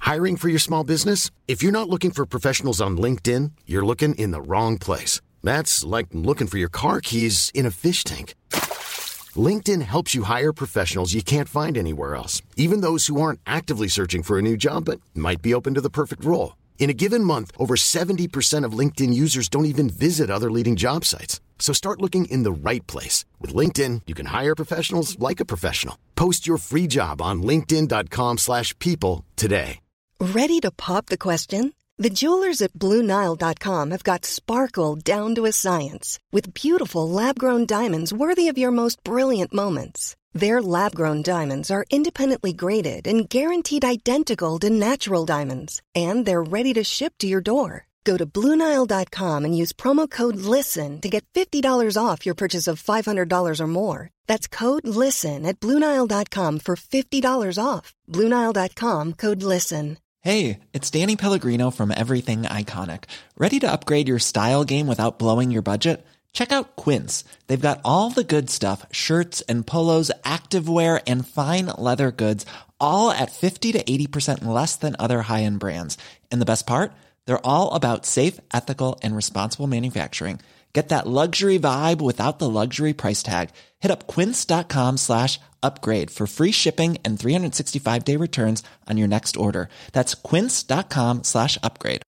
Hiring for your small business? If you're not looking for professionals on LinkedIn, you're looking in the wrong place. That's like looking for your car keys in a fish tank. LinkedIn helps you hire professionals you can't find anywhere else, even those who aren't actively searching for a new job but might be open to the perfect role. In a given month, over 70% of LinkedIn users don't even visit other leading job sites. So start looking in the right place. With LinkedIn, you can hire professionals like a professional. Post your free job on linkedin.com/people today. Ready to pop the question? The jewelers at BlueNile.com have got sparkle down to a science with beautiful lab-grown diamonds worthy of your most brilliant moments. Their lab-grown diamonds are independently graded and guaranteed identical to natural diamonds, and they're ready to ship to your door. Go to BlueNile.com and use promo code LISTEN to get $50 off your purchase of $500 or more. That's code LISTEN at BlueNile.com for $50 off. BlueNile.com, code LISTEN. Hey, it's Danny Pellegrino from Everything Iconic. Ready to upgrade your style game without blowing your budget? Check out Quince. They've got all the good stuff, shirts and polos, activewear, and fine leather goods, all at 50 to 80% less than other high-end brands. And the best part? They're all about safe, ethical, and responsible manufacturing. Get that luxury vibe without the luxury price tag. Hit up quince.com/upgrade for free shipping and 365-day returns on your next order. That's quince.com/upgrade.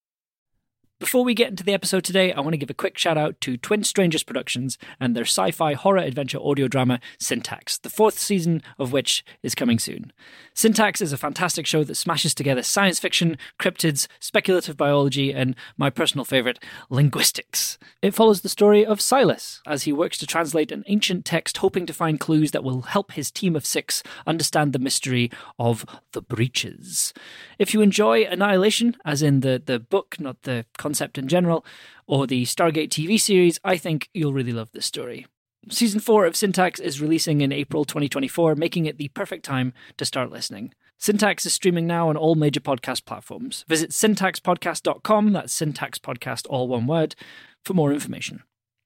Before we get into the episode today, I want to give a quick shout out to Twin Strangers Productions and their sci-fi horror adventure audio drama Syntax, the 4th season of which is coming soon. Syntax is a fantastic show that smashes together science fiction, cryptids, speculative biology, and my personal favourite, linguistics. It follows the story of Silas as he works to translate an ancient text, hoping to find clues that will help his team of 6 understand the mystery of the breaches. If you enjoy Annihilation, as in the book, not the concept in general, or the Stargate TV series, I think you'll really love this story. Season 4 of Syntax is releasing in April 2024, making it the perfect time to start listening. Syntax is streaming now on all major podcast platforms. Visit syntaxpodcast.com, that's Syntax Podcast, all one word, for more information.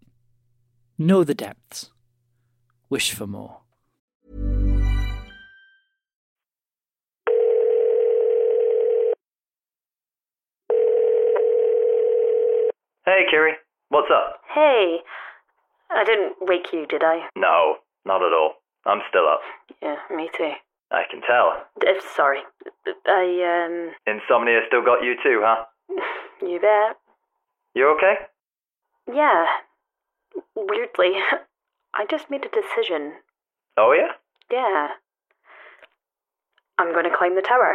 Know the depths. Wish for more. Hey, Kiri. What's up? Hey. I didn't wake you, did I? No, not at all. I'm still up. Yeah, me too. I can tell. Sorry. Insomnia still got you too, huh? You bet. You okay? Yeah. Weirdly, I just made a decision. Oh, yeah? Yeah. I'm going to climb the tower.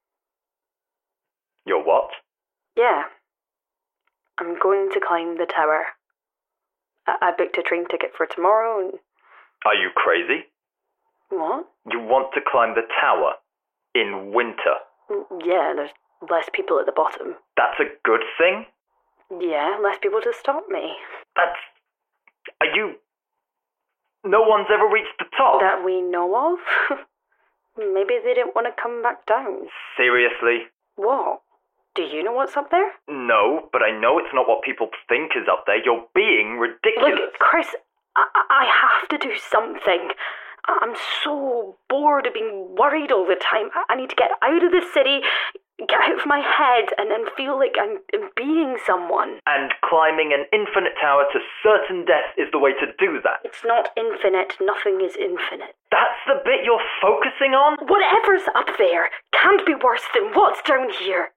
You're what? Yeah. I'm going to climb the tower. I booked a train ticket for tomorrow and... Are you crazy? What? You want to climb the tower in winter? Yeah, there's less people at the bottom. That's a good thing? Yeah, less people to stop me. Are you... No one's ever reached the top? That we know of? Maybe they didn't want to come back down. Seriously? What? Do you know what's up there? No, but I know it's not what people think is up there. You're being ridiculous. Look, Chris, I have to do something. I'm so bored of being worried all the time. I need to get out of the city, get out of my head, and then feel like I'm being someone. And climbing an infinite tower to certain death is the way to do that. It's not infinite. Nothing is infinite. That's the bit you're focusing on? Whatever's up there can't be worse than what's down here.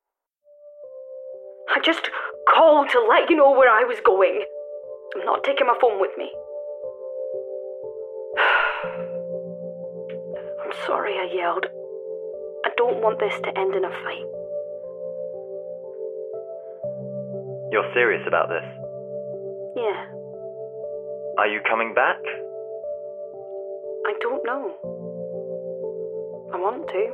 I just called to let you know where I was going. I'm not taking my phone with me. I'm sorry I yelled. I don't want this to end in a fight. You're serious about this? Yeah. Are you coming back? I don't know. I want to.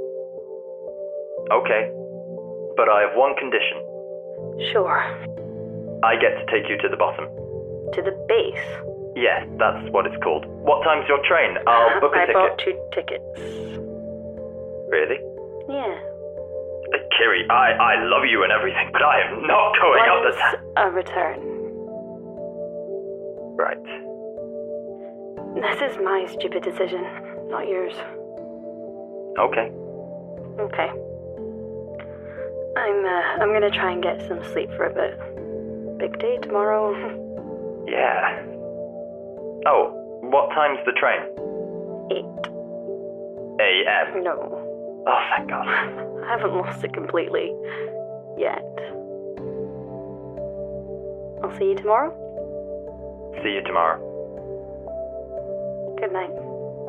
Okay. But I have one condition. Sure. I get to take you to the bottom. To the base? Yeah, that's what it's called. What time's your train? I'll book a ticket. I bought 2 tickets. Really? Yeah. Kiri, I love you and everything, but I am not going up the When's a return? Right. This is my stupid decision, not yours. Okay. Okay. I'm gonna try and get some sleep for a bit. Big day tomorrow. Yeah. Oh, what time's the train? 8. A.M. No. Oh, thank God. I haven't lost it completely. Yet. I'll see you tomorrow. See you tomorrow. Good night.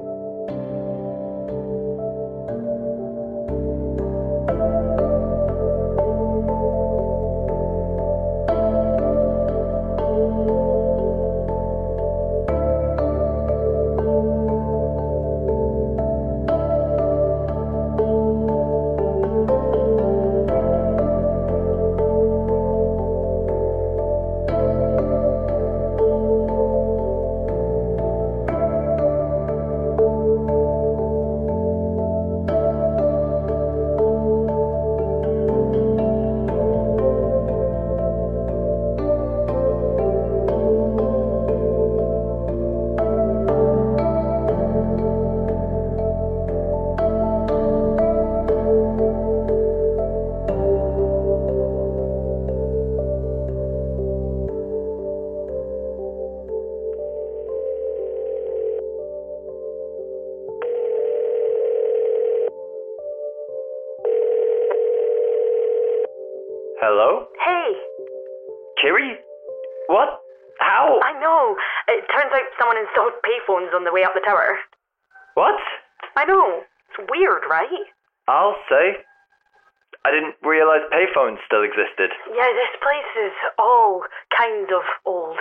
Hello? Hey! Kiri? What? How? I know! It turns out someone installed payphones on the way up the tower. What? I know. It's weird, right? I'll say. I didn't realize payphones still existed. Yeah, this place is all kinds of old.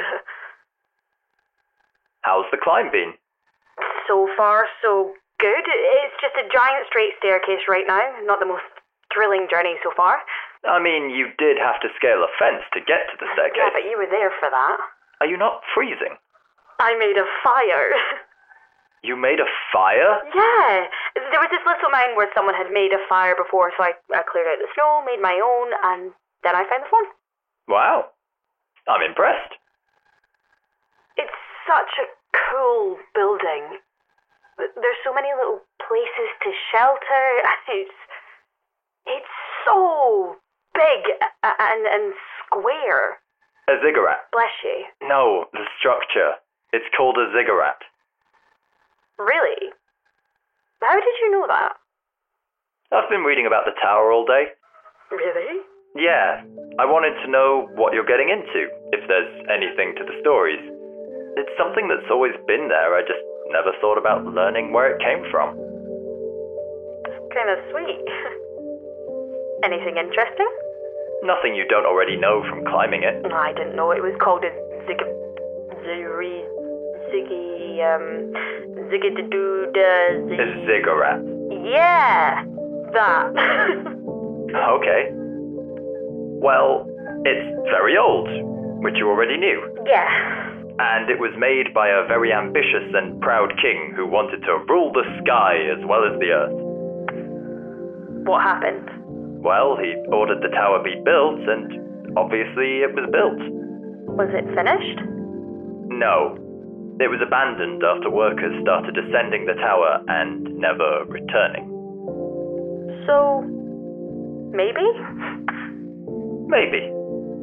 How's the climb been? So far, so good. It's just a giant straight staircase right now. Not the most thrilling journey so far. I mean, you did have to scale a fence to get to the staircase. Yeah, but you were there for that. Are you not freezing? I made a fire. You made a fire? Yeah. There was this little mound where someone had made a fire before, so I cleared out the snow, made my own, and then I found the phone. Wow. I'm impressed. It's such a cool building. There's so many little places to shelter. It's so big and square. A ziggurat? Bless you. No, the structure. It's called a ziggurat. Really? How did you know that? I've been reading about the tower all day. Really? Yeah, I wanted to know what you're getting into, if there's anything to the stories. It's something that's always been there, I just never thought about learning where it came from. It's kind of sweet. Anything interesting? Nothing you don't already know from climbing it. I didn't know it was called a A ziggurat. Yeah, that. Okay. Well, it's very old, which you already knew. Yeah. And it was made by a very ambitious and proud king who wanted to rule the sky as well as the earth. What happened? Well, he ordered the tower be built, and obviously it was built. Was it finished? No. It was abandoned after workers started ascending the tower and never returning. So, maybe? Maybe.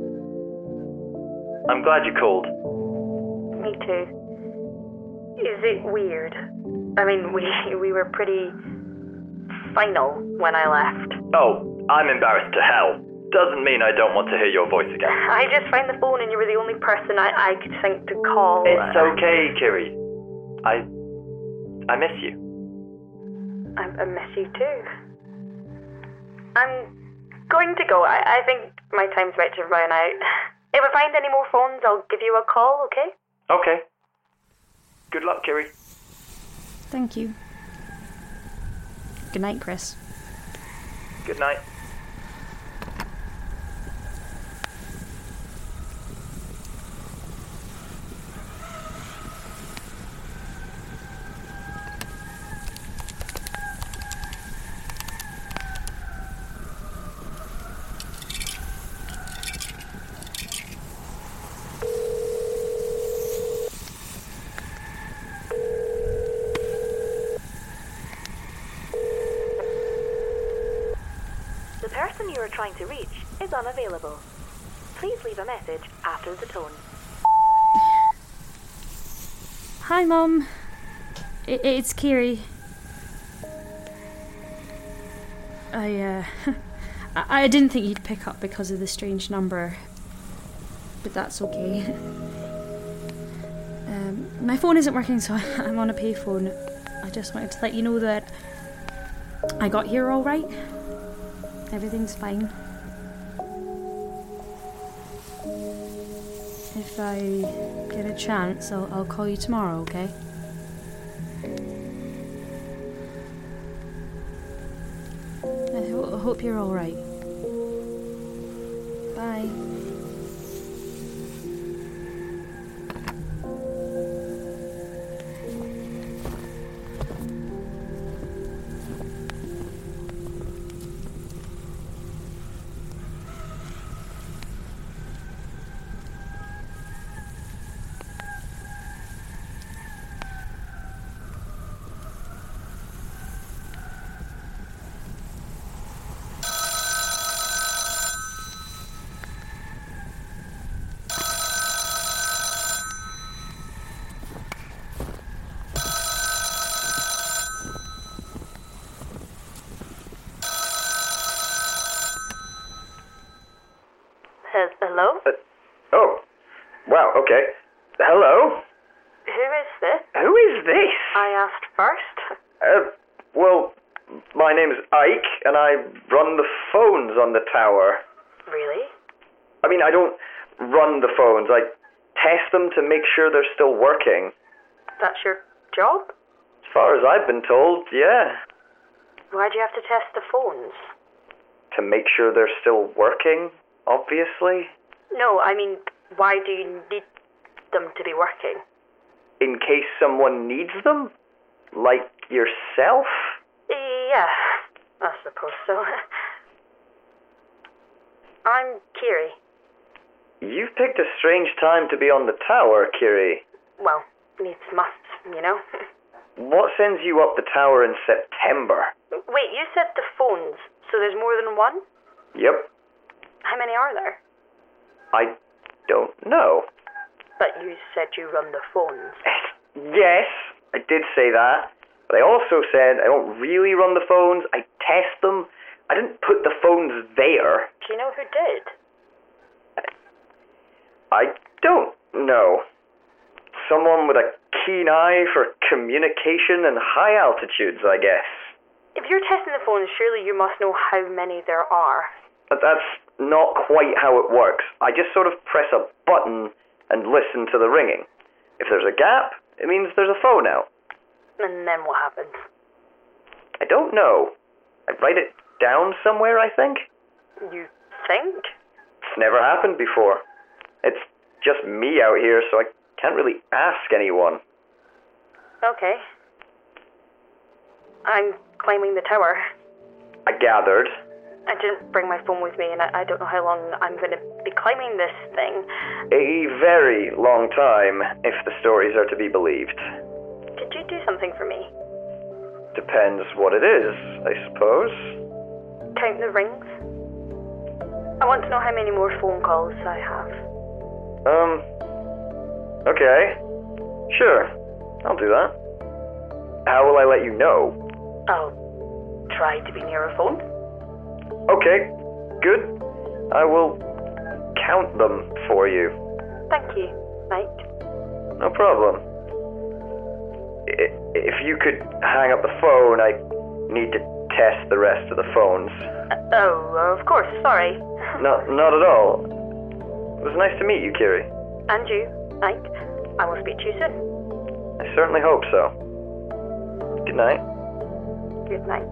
I'm glad you called. Me too. Is it weird? I mean, we were pretty final when I left. Oh, I'm embarrassed to hell. Doesn't mean I don't want to hear your voice again. I just found the phone and you were the only person I could think to call. It's okay, Kiri. I miss you. I miss you too. I'm going to go. I think my time's about to run out. If I find any more phones, I'll give you a call, okay? Okay. Good luck, Kiri. Thank you. Good night, Chris. Good night. person you are trying to reach is unavailable. Please leave a message after the tone. Hi, Mum. It's Kiri. I didn't think you'd pick up because of the strange number, but that's okay. My phone isn't working, so I'm on a payphone. I just wanted to let you know that I got here all right. Everything's fine. If I get a chance, I'll call you tomorrow, okay? I hope you're all right. Bye. Hello? Oh. Wow, okay. Hello? Who is this? Who is this? I asked first. Well, my name's Ike, and I run the phones on the tower. Really? I mean, I don't run the phones. I test them to make sure they're still working. That's your job? As far as I've been told, yeah. Why do you have to test the phones? To make sure they're still working, obviously. No, I mean, why do you need them to be working? In case someone needs them? Like yourself? Yeah, I suppose so. I'm Kiri. You've picked a strange time to be on the tower, Kiri. Well, needs must, you know. What sends you up the tower in September? Wait, you said the phones, so there's more than one? Yep. How many are there? I don't know. But you said you run the phones. Yes, I did say that. But I also said I don't really run the phones. I test them. I didn't put the phones there. Do you know who did? I don't know. Someone with a keen eye for communication and high altitudes, I guess. If you're testing the phones, surely you must know how many there are. But that's not quite how it works. I just sort of press a button and listen to the ringing. If there's a gap, it means there's a phone out. And then what happens? I don't know. I write it down somewhere, I think. You think? It's never happened before. It's just me out here, so I can't really ask anyone. Okay. I'm climbing the tower. I gathered. I didn't bring my phone with me, and I don't know how long I'm going to be climbing this thing. A very long time, if the stories are to be believed. Did you do something for me? Depends what it is, I suppose. Count the rings? I want to know how many more phone calls I have. Okay. Sure, I'll do that. How will I let you know? I'll try to be near a phone. Okay, good. I will count them for you. Thank you, Mike. No problem. If you could hang up the phone, I need to test the rest of the phones. Oh, of course, sorry. Not at all. It was nice to meet you, Kiri. And you, Mike. I will speak to you soon. I certainly hope so. Good night. Good night.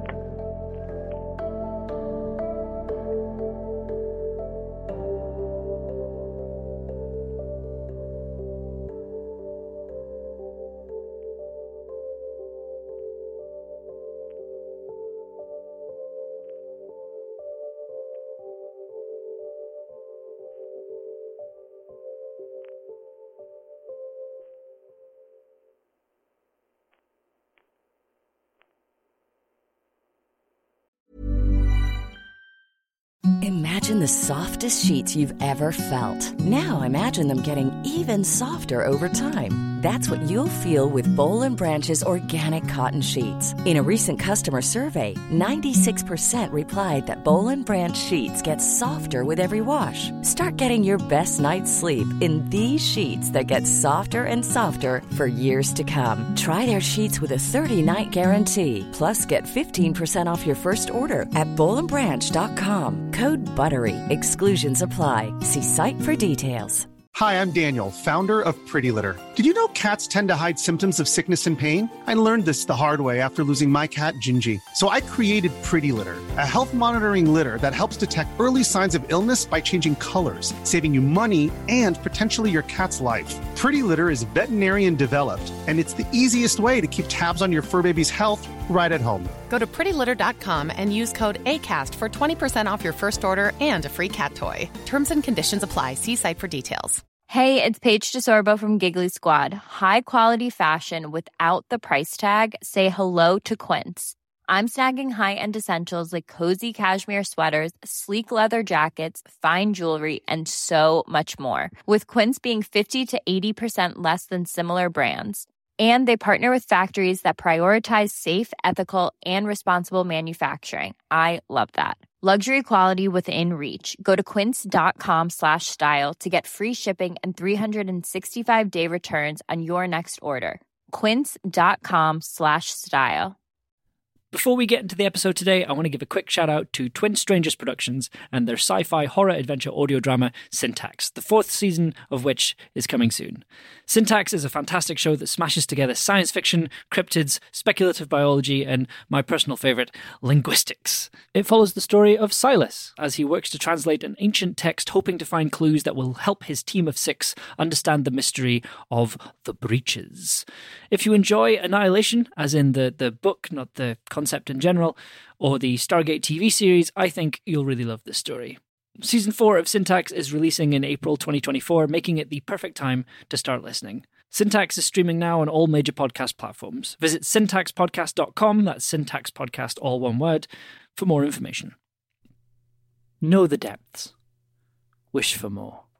Imagine the softest sheets you've ever felt. Now imagine them getting even softer over time. That's what you'll feel with Boll & Branch's organic cotton sheets. In a recent customer survey, 96% replied that Boll & Branch sheets get softer with every wash. Start getting your best night's sleep in these sheets that get softer and softer for years to come. Try their sheets with a 30-night guarantee. Plus, get 15% off your first order at bollandbranch.com. Code BUTTERY. Exclusions apply. See site for details. Hi, I'm Daniel, founder of Pretty Litter. Did you know cats tend to hide symptoms of sickness and pain? I learned this the hard way after losing my cat, Gingy. So I created Pretty Litter, a health monitoring litter that helps detect early signs of illness by changing colors, saving you money and potentially your cat's life. Pretty Litter is veterinarian developed, and it's the easiest way to keep tabs on your fur baby's health right at home. Go to prettylitter.com and use code ACAST for 20% off your first order and a free cat toy. Terms and conditions apply. See site for details. Hey, it's Paige DeSorbo from Giggly Squad. High quality fashion without the price tag. Say hello to Quince. I'm snagging high-end essentials like cozy cashmere sweaters, sleek leather jackets, fine jewelry, and so much more. With Quince being 50 to 80% less than similar brands. And they partner with factories that prioritize safe, ethical, and responsible manufacturing. I love that. Luxury quality within reach. Go to quince.com/style to get free shipping and 365-day returns on your next order. Quince.com/style. Before we get into the episode today, I want to give a quick shout out to Twin Strangers Productions and their sci-fi horror adventure audio drama Syntax, the 4th season of which is coming soon. Syntax is a fantastic show that smashes together science fiction, cryptids, speculative biology, and my personal favourite, linguistics. It follows the story of Silas as he works to translate an ancient text, hoping to find clues that will help his team of 6 understand the mystery of the breaches. If you enjoy Annihilation, as in the book, not the concept in general, or the Stargate TV series, I think you'll really love this story. Season 4 of Syntax is releasing in April 2024, making it the perfect time to start listening. Syntax is streaming now on all major podcast platforms. Visit syntaxpodcast.com, that's Syntax Podcast, all one word, for more information. Know the depths. Wish for more.